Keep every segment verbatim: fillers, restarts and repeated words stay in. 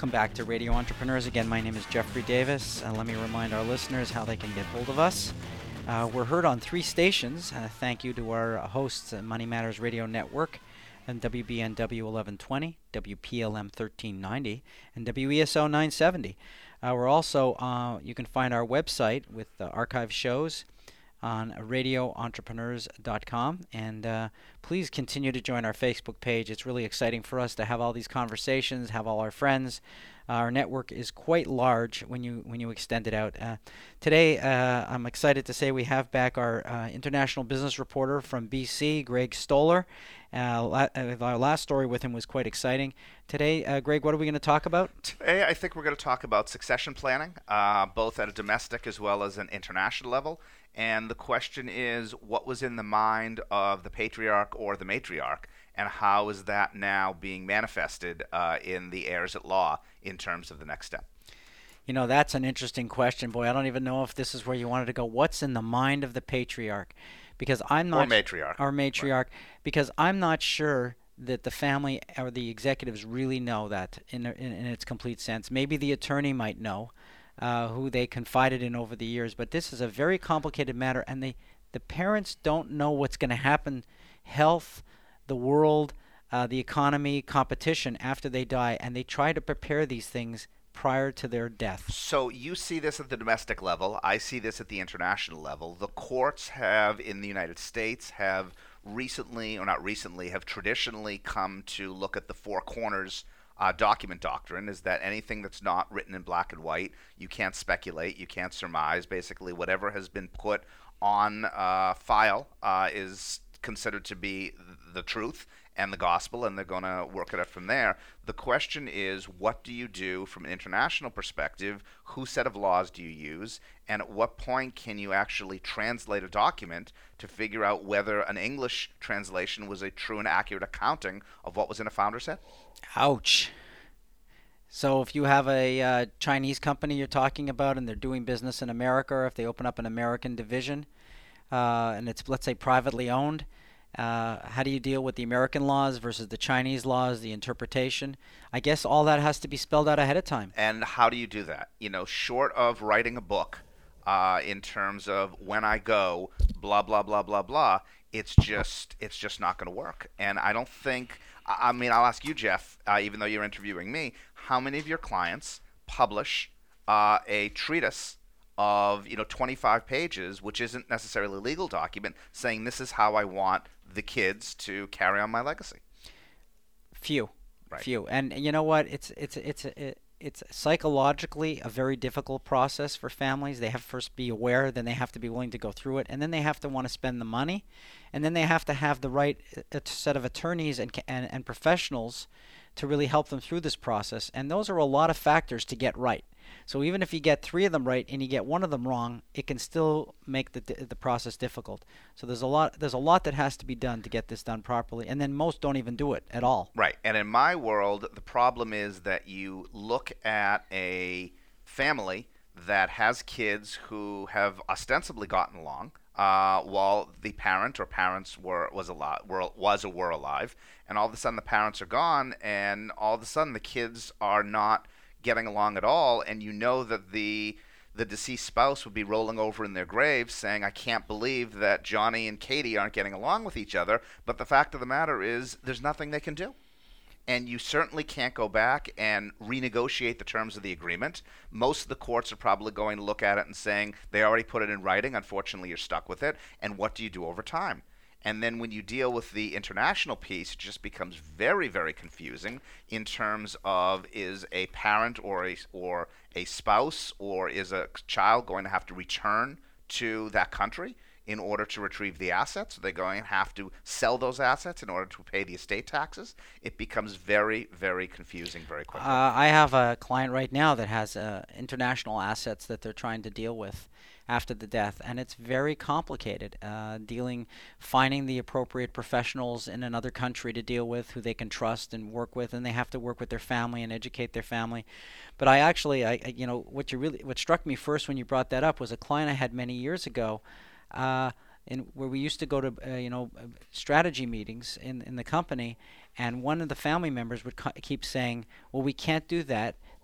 welcome back to Radio Entrepreneurs. Again, my name is Jeffrey Davis. Uh, let me remind our listeners how they can get hold of us. Uh, we're heard on three stations. Uh, thank you to our hosts at Money Matters Radio Network and W B N W eleven twenty, W P L M thirteen ninety, and W E S O nine seventy. Uh, we're also, uh, you can find our website with uh, archive shows on radio entrepreneurs dot com, and uh, please continue to join our Facebook page. It's really exciting for us to have all these conversations, have all our friends. Uh, our network is quite large when you when you extend it out. Uh, today, uh, I'm excited to say we have back our uh, international business reporter from B C, Greg Stoller. Uh, la- uh, our last story with him was quite exciting. Today, uh, Greg, what are we going to talk about? Today, I think we're going to talk about succession planning, uh, both at a domestic as well as an international level. And the question is, what was in the mind of the patriarch or the matriarch, and how is that now being manifested uh, in the heirs at law in terms of the next step? You know, that's an interesting question. Boy, I don't even know if this is where you wanted to go. What's in the mind of the patriarch? Because I'm not... Or matriarch. Or matriarch. Right. Because I'm not sure that the family or the executives really know that in, in, in its complete sense. Maybe the attorney might know. Uh, who they confided in over the years. But this is a very complicated matter, and they, the parents don't know what's going to happen, health, the world, uh, the economy, competition after they die, and they try to prepare these things prior to their death. So you see this at the domestic level. I see this at the international level. The courts have, in the United States, have recently, or not recently, have traditionally come to look at the four corners Uh, document doctrine, is that anything that's not written in black and white, you can't speculate, you can't surmise. Basically, whatever has been put on uh, file uh, is considered to be the truth and the gospel, and they're going to work it out from there. The question is, what do you do from an international perspective? Whose set of laws do you use? And at what point can you actually translate a document to figure out whether an English translation was a true and accurate accounting of what was in a founder's head? Ouch. So if you have a uh, Chinese company you're talking about and they're doing business in America, or if they open up an American division uh, and it's, let's say, privately owned, uh, how do you deal with the American laws versus the Chinese laws, the interpretation? I guess all that has to be spelled out ahead of time. And how do you do that? You know, short of writing a book uh, in terms of when I go, blah, blah, blah, blah, blah, it's just it's just not going to work. And I don't think... I mean, I'll ask you, Jeff, uh, even though you're interviewing me, how many of your clients publish uh, a treatise of, you know, twenty-five pages, which isn't necessarily a legal document, saying this is how I want the kids to carry on my legacy? Few, right. few. And you know what? It's it's it's it, it's psychologically a very difficult process for families. They have to first be aware, then they have to be willing to go through it, and then they have to want to spend the money. And then they have to have the right uh, set of attorneys and, and and professionals to really help them through this process. And those are a lot of factors to get right. So even if you get three of them right and you get one of them wrong, it can still make the the process difficult. So there's a lot there's a lot that has to be done to get this done properly. And then most don't even do it at all. Right. And in my world, the problem is that you look at a family that has kids who have ostensibly gotten along, Uh, while the parent or parents were was alive, were, was or were alive, and all of a sudden the parents are gone, and all of a sudden the kids are not getting along at all, and you know that the the deceased spouse would be rolling over in their grave saying, I can't believe that Johnny and Katie aren't getting along with each other, but the fact of the matter is there's nothing they can do. And you certainly can't go back and renegotiate the terms of the agreement. Most of the courts are probably going to look at it and saying, they already put it in writing, unfortunately you're stuck with it, and what do you do over time? And then when you deal with the international piece, it just becomes very, very confusing in terms of, is a parent or a, or a spouse or is a child going to have to return to that country in order to retrieve the assets? Are they going to have to sell those assets in order to pay the estate taxes? It becomes very, very confusing very quickly. Uh, I have a client right now that has uh, international assets that they're trying to deal with after the death, and it's very complicated. Uh, dealing, finding the appropriate professionals in another country to deal with, who they can trust and work with, and they have to work with their family and educate their family. But I actually, I, I you know, what you really, what struck me first when you brought that up was a client I had many years ago, uh, in where we used to go to, uh, you know, strategy meetings in in the company, and one of the family members would co- keep saying, "Well, we can't do that.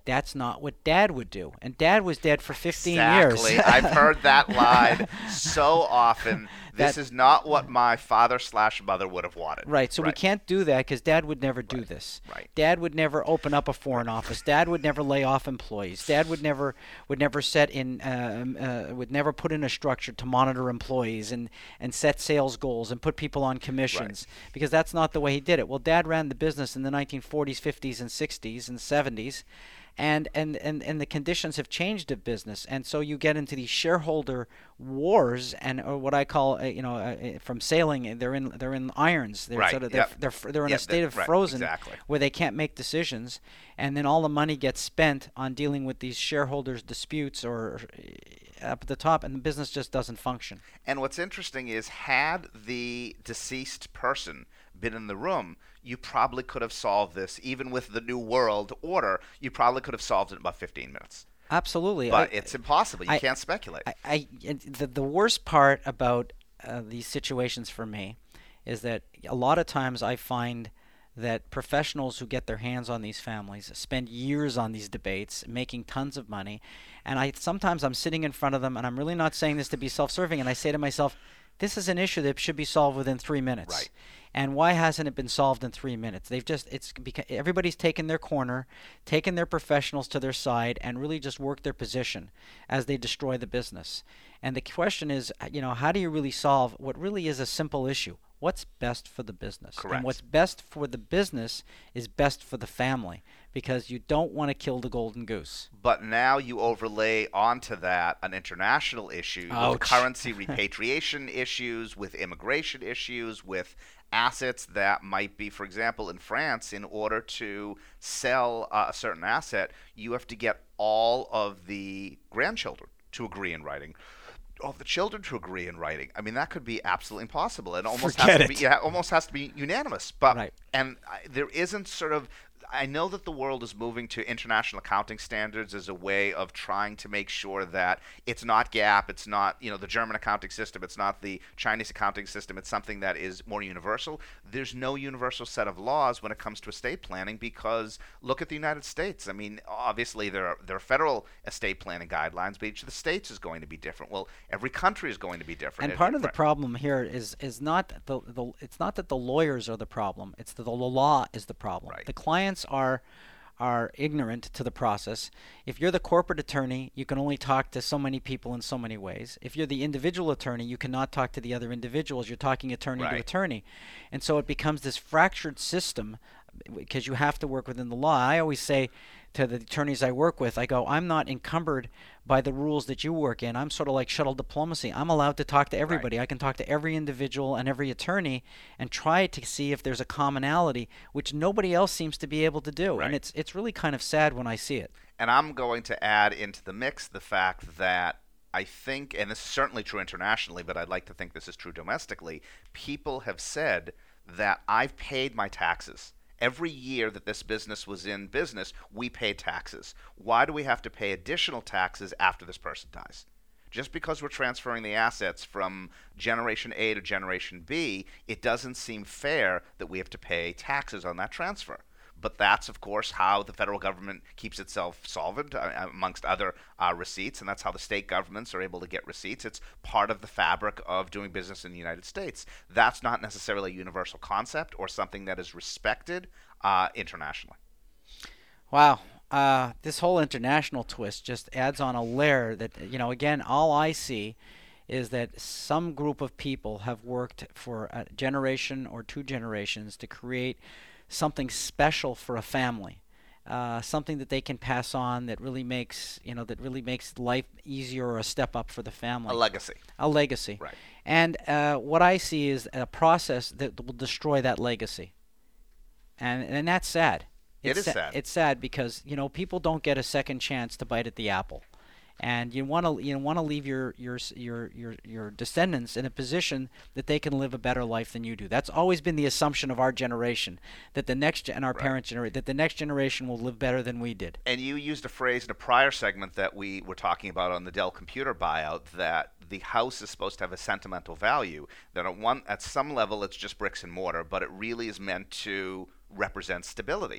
That's not what Dad would do. And Dad was dead for fifteen exactly. years. I've heard that line so often. This That- is not what my father slash mother would have wanted. Right, so we Right. can't do that because Dad would never do Right. this. Right. Dad would never open up a foreign office. Dad would never lay off employees. Dad would never would never set in um, uh, would never put in a structure to monitor employees and and set sales goals and put people on commissions because that's not the way he did it. Well, Dad ran the business in the nineteen forties, fifties, and sixties and seventies. And, and, and, and the conditions have changed of business, and so you get into these shareholder wars, and or what I call, uh, you know, uh, from sailing, they're in they're in irons. They're Right, sort of they're, yep. they're fr- they're in Yep, a state that- of right, frozen exactly. where they can't make decisions, and then all the money gets spent on dealing with these shareholders' disputes or uh, up at the top, and the business just doesn't function. And what's interesting is, had the deceased person been in the room, you probably could have solved this, even with the New World Order, you probably could have solved it in about fifteen minutes. Absolutely, But I- it's impossible. You I- can't speculate. I, I and the the worst part about uh, these situations for me is that a lot of times I find that professionals who get their hands on these families spend years on these debates, making tons of money, and I sometimes I'm sitting in front of them, and I'm really not saying this to be self-serving, and I say to myself, this is an issue that should be solved within three minutes. Right. And why hasn't it been solved in three minutes? They've just, it's because everybody's taken their corner, taken their professionals to their side, and really just worked their position as they destroy the business. And the question is, you know, how do you really solve what really is a simple issue? What's best for the business? Correct. And what's best for the business is best for the family, because you don't want to kill the golden goose. But now you overlay onto that an international issue Ouch. with currency repatriation issues, with immigration issues, with assets that might be, for example, in France, in order to sell uh, a certain asset, you have to get all of the grandchildren to agree in writing. All the children to agree in writing. I mean, that could be absolutely impossible. It almost Forget has to it. be, yeah, almost has to be unanimous. But Right. and I, there isn't sort of. I know that the world is moving to international accounting standards as a way of trying to make sure that it's not GAAP, it's not, you know, the German accounting system, it's not the Chinese accounting system, it's something that is more universal. There's no universal set of laws when it comes to estate planning, because look at the United States. I mean, obviously there are there are federal estate planning guidelines, but each of the states is going to be different. Well, every country is going to be different. And part of the Right. problem here is is not the, the it's not that the lawyers are the problem. It's that the law is the problem. Right. The clients are are ignorant to the process. If you're the corporate attorney, you can only talk to so many people in so many ways. If you're the individual attorney, you cannot talk to the other individuals. You're talking attorney to Right. attorney. And so it becomes this fractured system because you have to work within the law. I always say to the attorneys I work with, I go, I'm not encumbered by the rules that you work in. I'm sort of like shuttle diplomacy. I'm allowed to talk to everybody. I can talk to every individual and every attorney and try to see if there's a commonality, which nobody else seems to be able to do. Right. And it's it's really kind of sad when I see it. And I'm going to add into the mix the fact that I think, and this is certainly true internationally, but I'd like to think this is true domestically, people have said that I've paid my taxes. Every year that this business was in business, we paid taxes. Why do we have to pay additional taxes after this person dies? Just because we're transferring the assets from Generation A to Generation B, it doesn't seem fair that we have to pay taxes on that transfer. But that's, of course, how the federal government keeps itself solvent, uh, amongst other uh, receipts, and that's how the state governments are able to get receipts. It's part of the fabric of doing business in the United States. That's not necessarily a universal concept or something that is respected uh, internationally. Wow. Uh, this whole international twist just adds on a layer that, you know, again, all I see is that some group of people have worked for a generation or two generations to create something special for a family, uh, something that they can pass on that really makes, you know, that really makes life easier or a step up for the family. A legacy. A legacy. Right. And uh, what I see is a process that will destroy that legacy. And and that's sad. It It's is sa- sad. It's sad because, you know, people don't get a second chance to bite at the apple. And you want to you want to leave your, your s- your your your descendants in a position that they can live a better life than you do. That's always been the assumption of our generation, that the next gen- and our Right. parents' generation, that the next generation will live better than we did. And you used a phrase in a prior segment that we were talking about on the Dell Computer buyout, that the house is supposed to have a sentimental value. That at one, at some level, it's just bricks and mortar, but it really is meant to represent stability.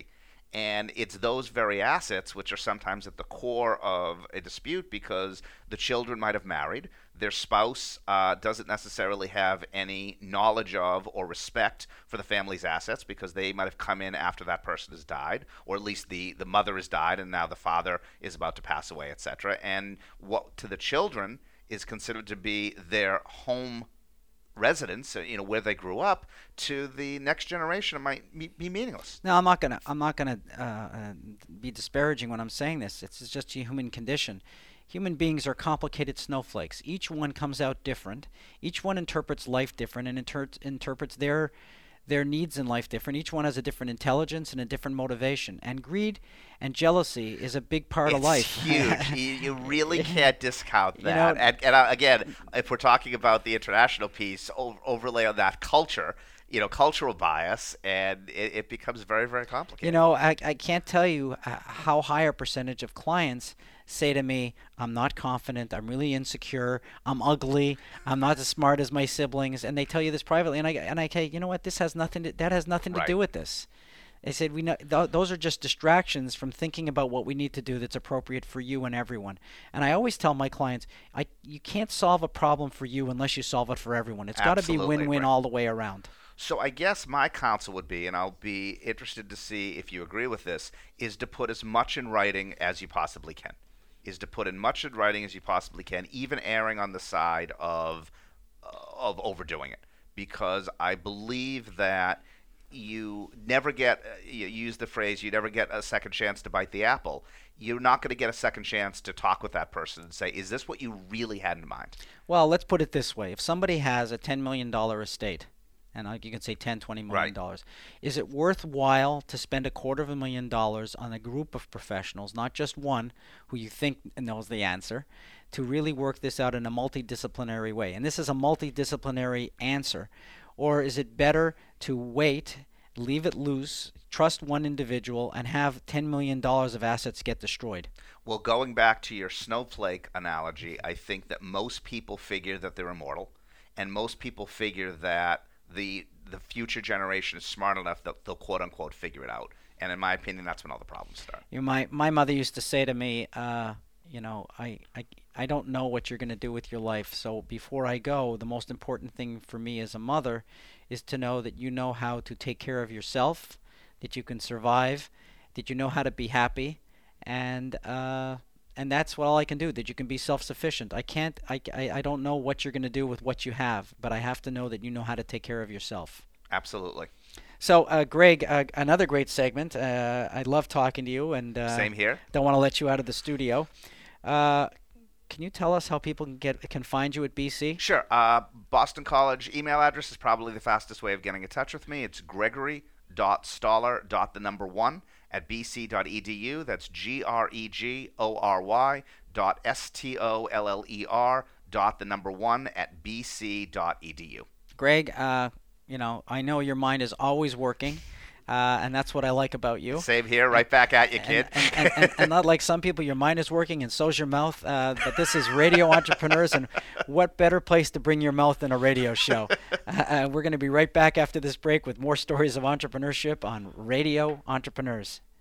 And it's those very assets which are sometimes at the core of a dispute because the children might have married. Their spouse uh, doesn't necessarily have any knowledge of or respect for the family's assets because they might have come in after that person has died, or at least the, the mother has died and now the father is about to pass away, et cetera. And what to the children is considered to be their home residence, you know, where they grew up, to the next generation, it might be meaningless. No, I'm not gonna. I'm not gonna uh, uh, be disparaging when I'm saying this. It's just a human condition. Human beings are complicated snowflakes. Each one comes out different. Each one interprets life different and inter- interprets their their needs in life different. Each one has a different intelligence and a different motivation. And greed and jealousy is a big part it's of life. Huge. you, you really can't discount that. You know, and and uh, again, if we're talking about the international piece, over, overlay on that culture, you know, cultural bias, and it, it becomes very, very complicated. You know, I, I can't tell you uh, how high a percentage of clients say to me, I'm not confident, I'm really insecure, I'm ugly, I'm not as smart as my siblings, and they tell you this privately, and I and I say, you know what, this has nothing to, that has nothing to right. do with this. They said we know th- those are just distractions from thinking about what we need to do that's appropriate for you and everyone. And I always tell my clients, I you can't solve a problem for you unless you solve it for everyone. It's got to be win-win right. all the way around. So I guess my counsel would be, and I'll be interested to see if you agree with this, is to put as much in writing as you possibly can. Is to put in much in writing as you possibly can, even erring on the side of uh, of overdoing it, because I believe that you never get, uh, you use the phrase, you never get a second chance to bite the apple. You're not going to get a second chance to talk with that person and say, is this what you really had in mind? Well, let's put it this way. If somebody has a ten million dollars estate, and you can say ten, twenty million dollars, right. Is it worthwhile to spend a quarter of a million dollars on a group of professionals, not just one who you think knows the answer, to really work this out in a multidisciplinary way? And this is a multidisciplinary answer. Or is it better to wait, leave it loose, trust one individual, and have ten million dollars of assets get destroyed? Well, going back to your snowflake analogy, I think that most people figure that they're immortal, and most people figure that the the future generation is smart enough that they'll quote unquote figure it out. And in my opinion, that's when all the problems start. You know, my my mother used to say to me, uh, you know, I, I I don't know what you're going to do with your life. So before I go, the most important thing for me as a mother is to know that you know how to take care of yourself, that you can survive, that you know how to be happy, and uh, and that's what all I can do, that you can be self-sufficient. I can't, I, I, I don't know what you're going to do with what you have, but I have to know that you know how to take care of yourself. Absolutely. So, uh, Greg, uh, another great segment. Uh, I love talking to you, and uh, same here. Don't want to let you out of the studio. Uh, can you tell us how people can get can find you at B C? Sure. Uh, Boston College email address is probably the fastest way of getting in touch with me. It's gregory dot stoller dot the number one at b c dot e d u. That's G R E G O R Y dot S T O L L E R dot the number one at b c dot e d u. Greg, uh, you know, I know your mind is always working, uh, and that's what I like about you. Same here, right back at you, kid. And, and, and, and, and not like some people, your mind is working and so's your mouth, uh, but this is Radio Entrepreneurs, and what better place to bring your mouth than a radio show? Uh, uh, we're going to be right back after this break with more stories of entrepreneurship on Radio Entrepreneurs.